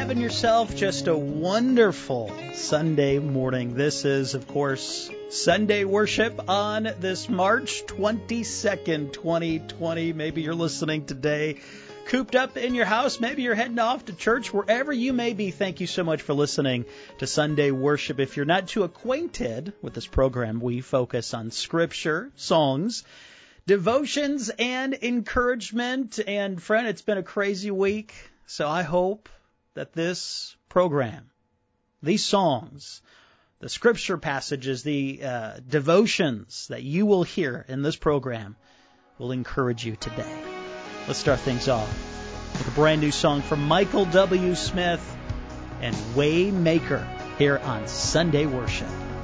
having yourself just a wonderful Sunday morning. This is, of course, Sunday worship on this March 22nd, 2020. Maybe you're listening today cooped up in your house. Maybe you're heading off to church. Wherever you may be, thank you so much for listening to Sunday worship. If you're not too acquainted with this program, we focus on scripture, songs, devotions, and encouragement. And friend, it's been a crazy week, so I hope that this program, these songs, the scripture passages, the devotions that you will hear in this program will encourage you today. Let's start things off with a brand new song from Michael W. Smith and Waymaker here on Sunday Worship.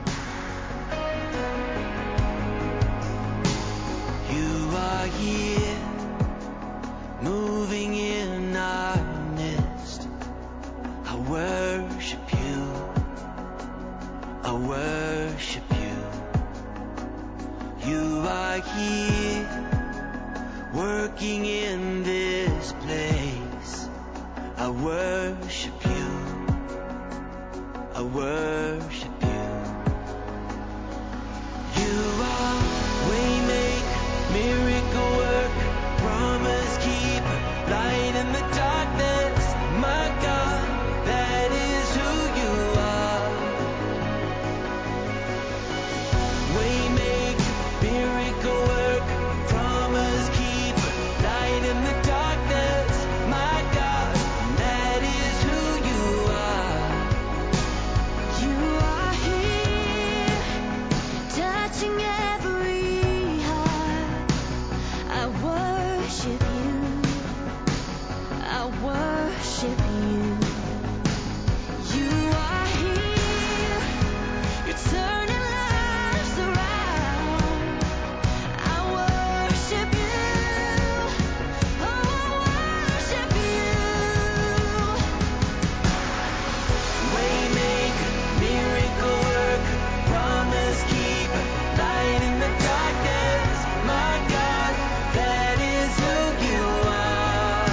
You are here, moving in our midst. I worship you. I worship you. You are here, working in this place. I worship you. I worship you. You are waymaker, miracle worker, promise keeper, light in the darkness. My God, that is who you are. Waymaker, miracle worker, promise keeper, light in the darkness. My God, that is who you are. You are here, touching every heart. I worship you. I worship you. You are here, you're turning lives around. I worship you. Oh, I worship you. Waymaker, miracle worker, promise keeper, light in the darkness. My God, that is who you are.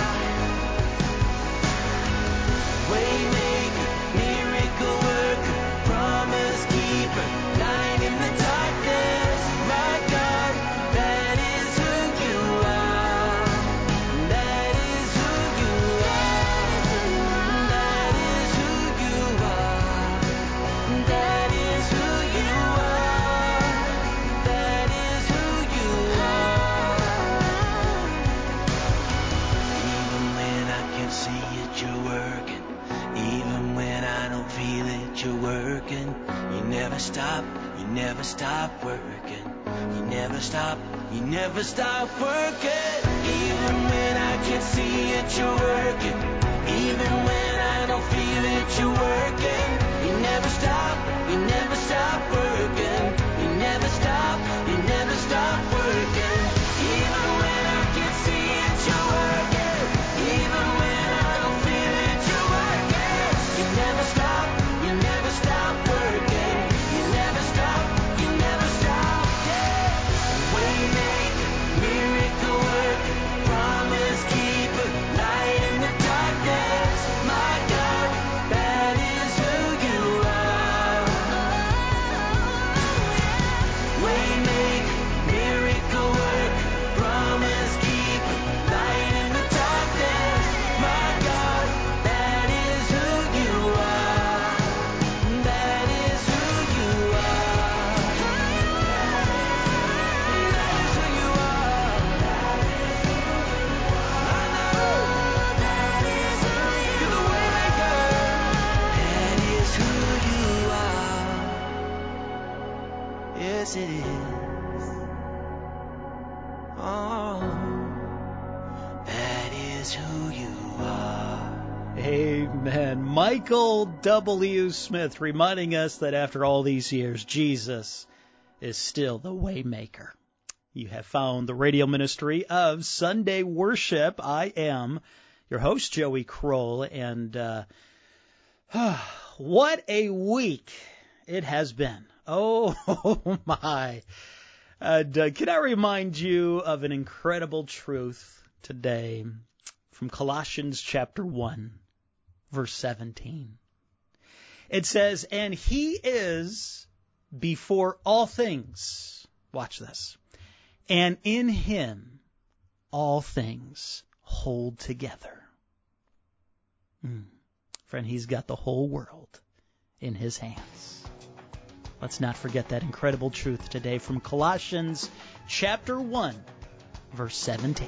Waymaker, miracle worker, promise keeper, light in the darkness. My God, that is who you are. That is who you are. That is who you are. That is who you are. That is who you are. Even when I can't see it, you're working. Even when I don't feel it, you're working. You never stop working. You never stop working. Even when I can't see it, you're working. Even when I don't feel it, you're working. You never stop working. You never stop working. Even when I can't see it, you're working. Even when I don't feel it, you're working. You never stop working. You never stop, yeah. Waymaker, miracle worker, promise keeper, light in the darkness. My God, that is who you are. Waymaker, miracle worker, promise keeper, light in the darkness. My God, that is who you are. That is who you are. That is who you are. I know. You're the waymaker. That is who you are. Yes, it is. Oh, that is who you are. Amen. Michael W. Smith reminding us that after all these years, Jesus is still the Waymaker. You have found the radio ministry of Sunday Worship. I am your host, Joey Kroll, and what a week it has been. Oh, my. Can I remind you of an incredible truth today from Colossians chapter 1, verse 17. It says, and he is before all things. Watch this. And in him all things hold together. Friend, he's got the whole world in his hands. Let's not forget that incredible truth today from Colossians chapter 1, verse 17.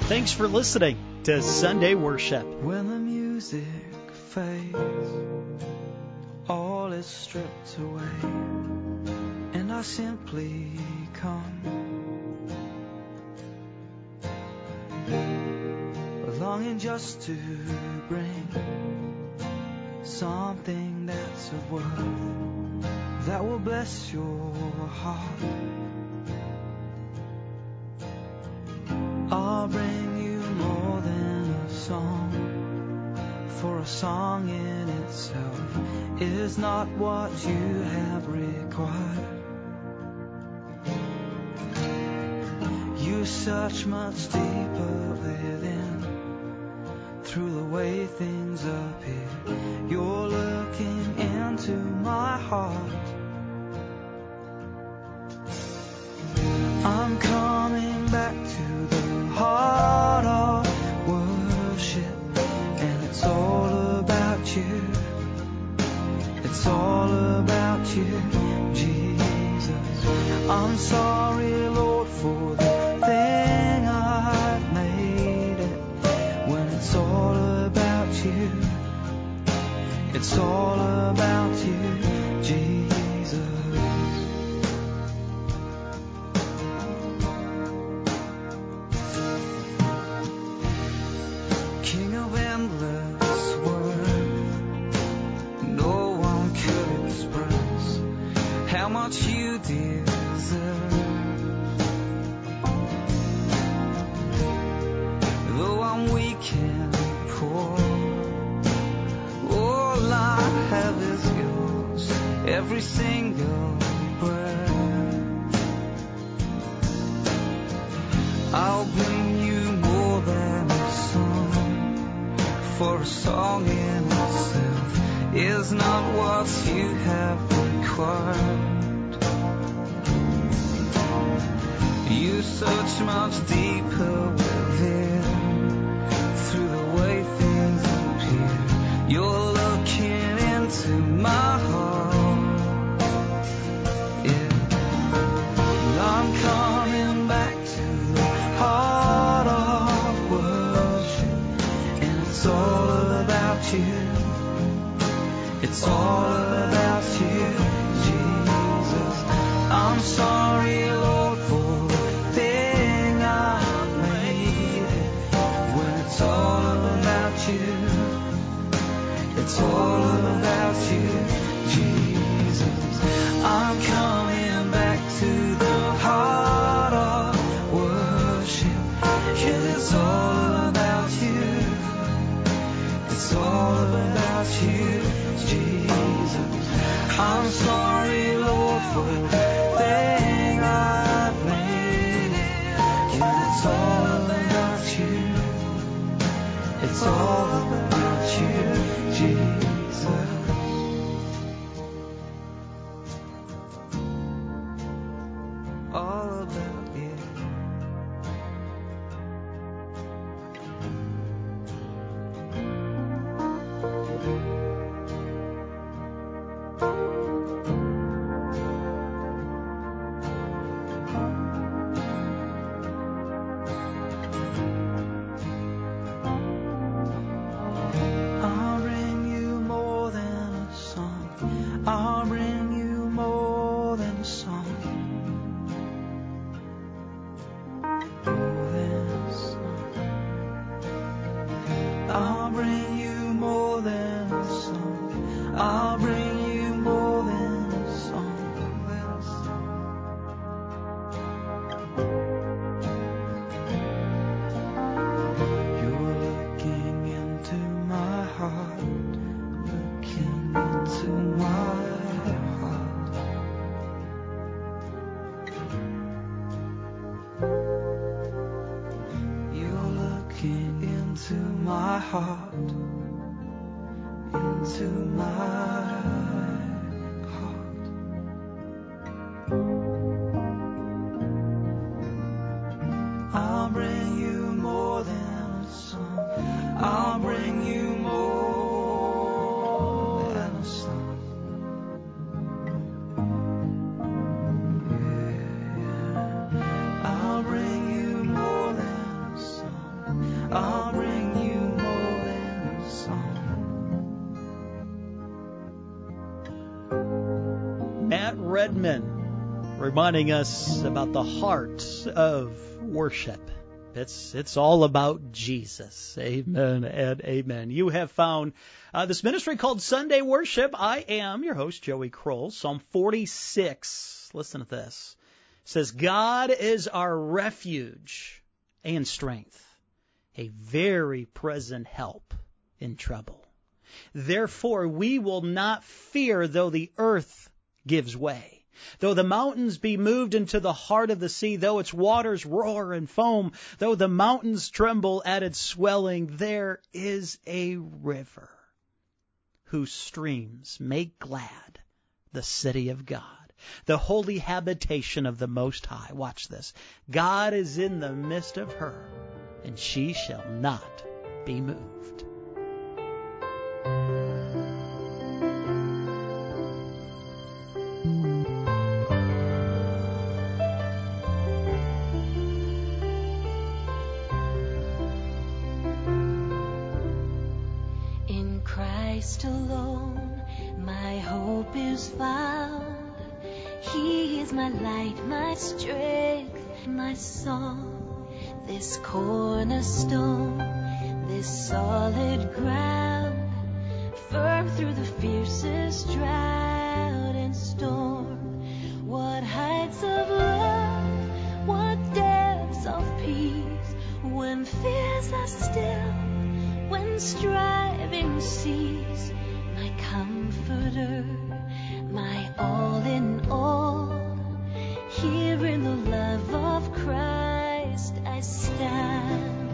Thanks for listening to Sunday Worship. When the music fades, all is stripped away, and I simply come, longing just to bring something that's of worth that will bless your heart. I'll bring you more than a song, for a song in itself is not what you have required. You search much deeper within, through the way things appear. You're looking into my heart. I'm coming back to the heart of worship, and it's all about you. It's all about you, Jesus. I'm sorry, Lord, for the thing I've made it. When it's all about you, it's all about you, Jesus. King of endless worth, no one could express how much you deserve. Though I'm weak and poor, all I have is yours, every single breath. I'll bring you more than a song, for a song in itself is not what you have required. You search much deeper within, through the way things appear. You're looking into my heart. Yeah. I'm coming back to the heart of worship, and it's all about you. It's all about you, Jesus. I'm sorry, Lord, for the thing I've made it. When it's all about you, it's all about you, Jesus. I'm coming back to the heart of worship, 'cause it's all about you. It's all about you, Jesus. I'm sorry, Lord, for the thing I've made it. 'Cause it's all about you. It's all about you, Jesus. All about you. I'll bring you more than a song. I'll bring you more than a song. More than a song. I'll bring you more than a song. I'll bring you more than a song. You're looking into my heart, looking into my heart. You're looking into my heart, into my heart. I'll bring you more than a song. I'll bring you more than a song. Yeah. I'll bring you more than a song. I'll bring you more than a song. Matt Redman reminding us about the heart of worship. It's all about Jesus. Amen and amen. You have found this ministry called Sunday Worship. I am your host, Joey Kroll. Psalm 46. Listen to this. It says, God is our refuge and strength, a very present help in trouble. Therefore, we will not fear though the earth gives way. Though the mountains be moved into the heart of the sea, though its waters roar and foam, though the mountains tremble at its swelling, there is a river whose streams make glad the city of God, the holy habitation of the Most High. Watch this. God is in the midst of her, and she shall not be moved. Christ alone, my hope is found. He is my light, my strength, my song. This cornerstone, this solid ground, firm through the fiercest drought and storm. What heights of love, what depths of peace, when fears are still, when striving cease, my comforter, my all in all. Here in the love of Christ I stand.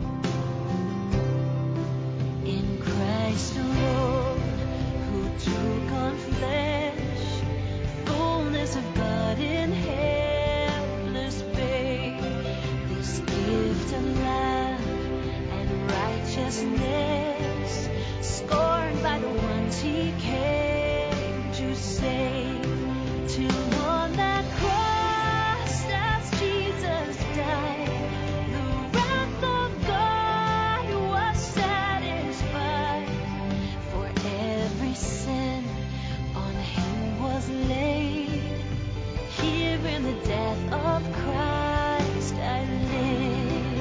In Christ alone, who took on flesh, fullness of God in helpless babe, this gift of love and righteousness, scorned by the ones he came to save, till on that cross as Jesus died, the wrath of God was satisfied. For every sin on him was laid, here in the death of Christ I live.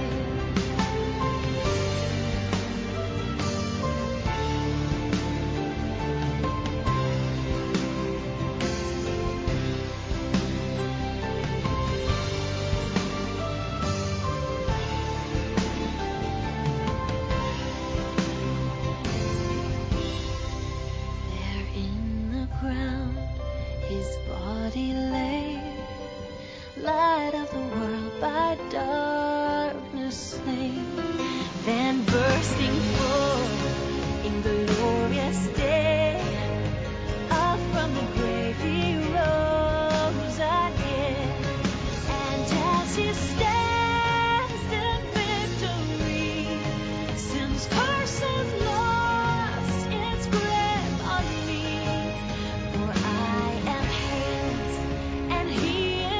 Light of the world by darkness slain, then bursting forth in glorious day, up from the grave he rose again, and as he stands in victory, sin's curse has lost its grip on me, for I am his and he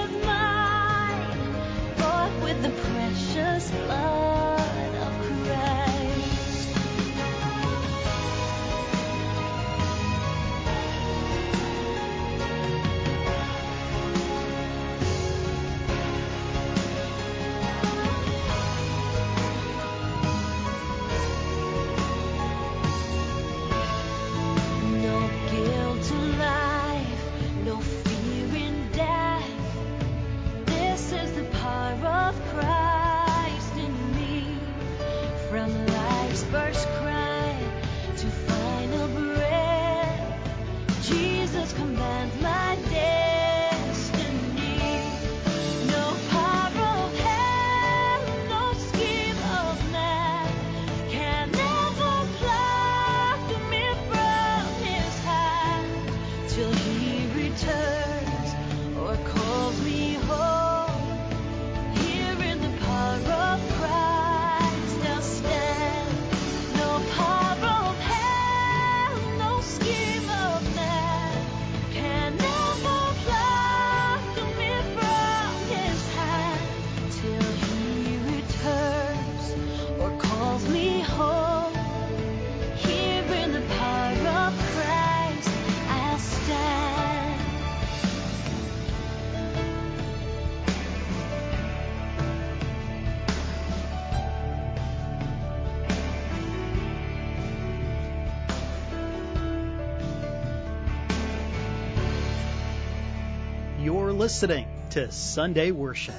with the precious blood of Christ. No guilt in life, no fear in death. This is the power of Christ in me. From life's first cry to final breath, Jesus commands my destiny. No power of hell, no scheme of man can ever pluck me from his hand, till he returns or calls me home. Here in the power of Christ I'll stand. No power of hell, or calls me home. Here in the power of Christ, I'll stand. You're listening to Sunday Worship.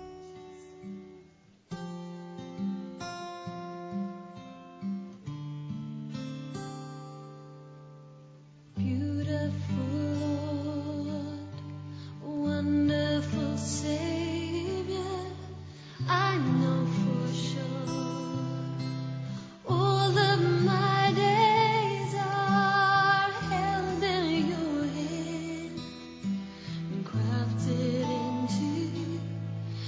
Beautiful Lord, wonderful Savior, I know for sure all of my days are held in your hand and crafted into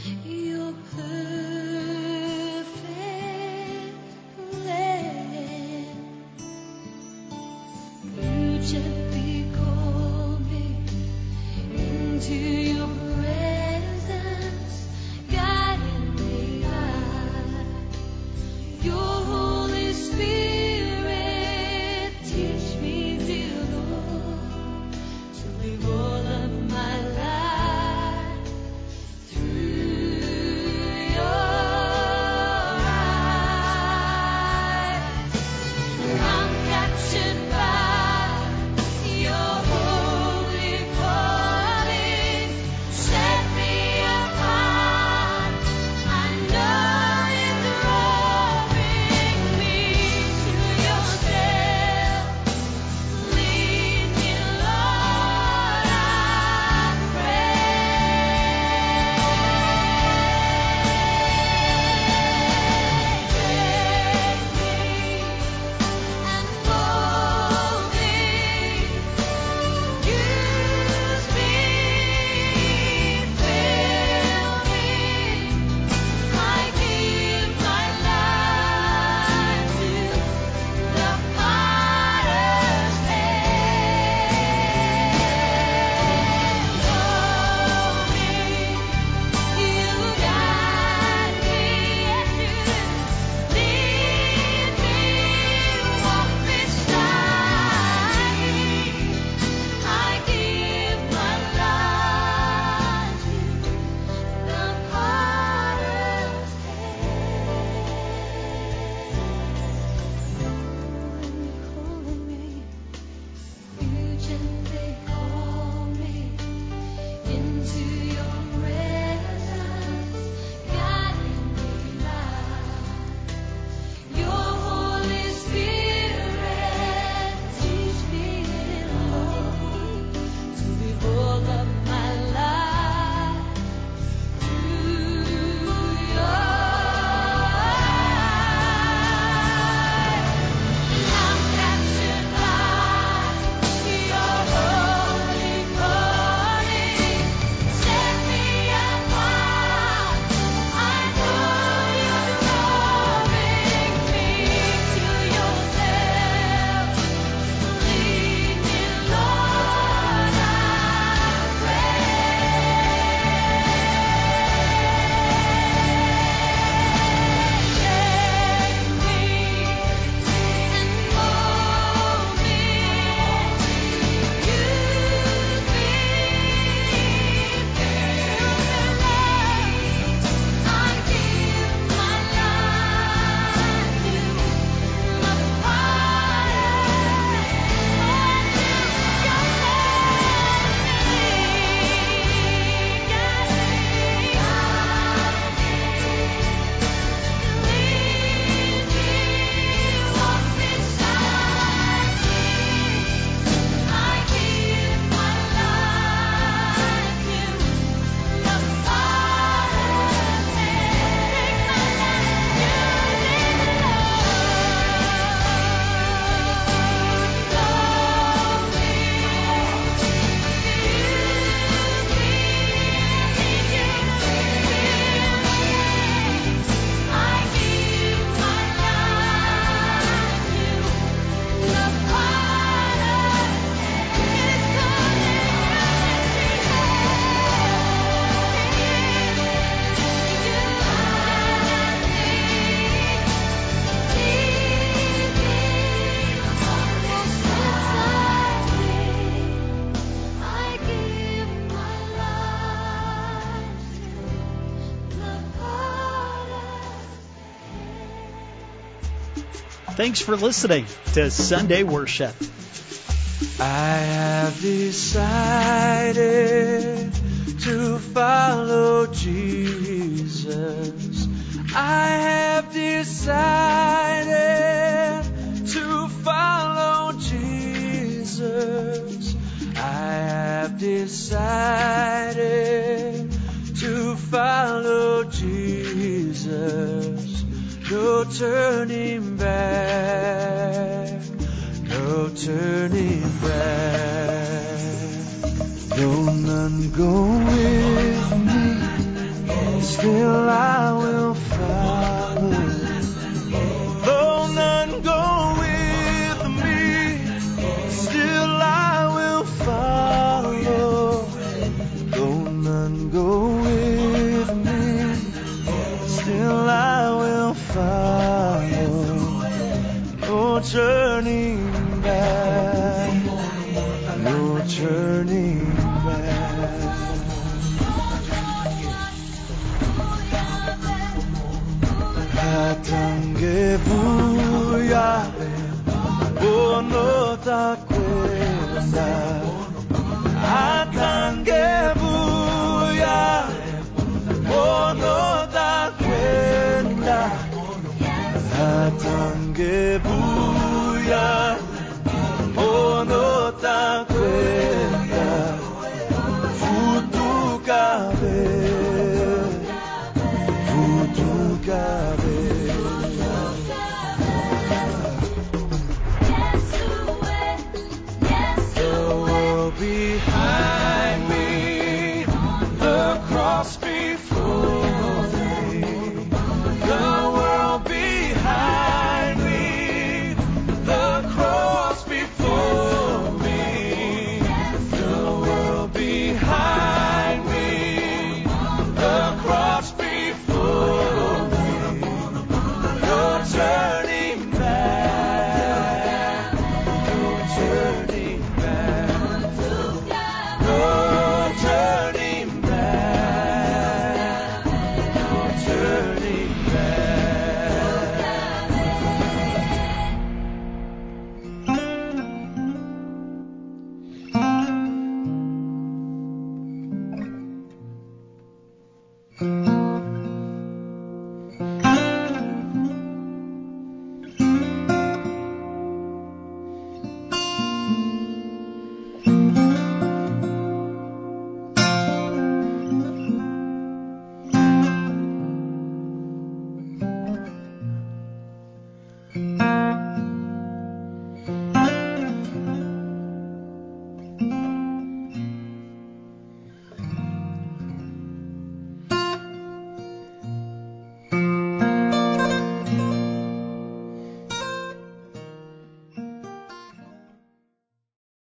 Thanks for listening to Sunday Worship. I have decided to follow Jesus. I have decided to follow Jesus. I have decided to follow Jesus. No turning back. No turning back. Though none go with me, still I will follow. Though none go with me, still I will follow. Though none go with me, still I will follow. No turning back, no turning back. Hatange buya, ono takwenda. Hatange buya, ono takwenda. Hatange buya, ono takwenda. Futukabe, futukabe. The world behind me, the cross before me. The world behind me, the cross before me. The world behind me, the cross before me. No turning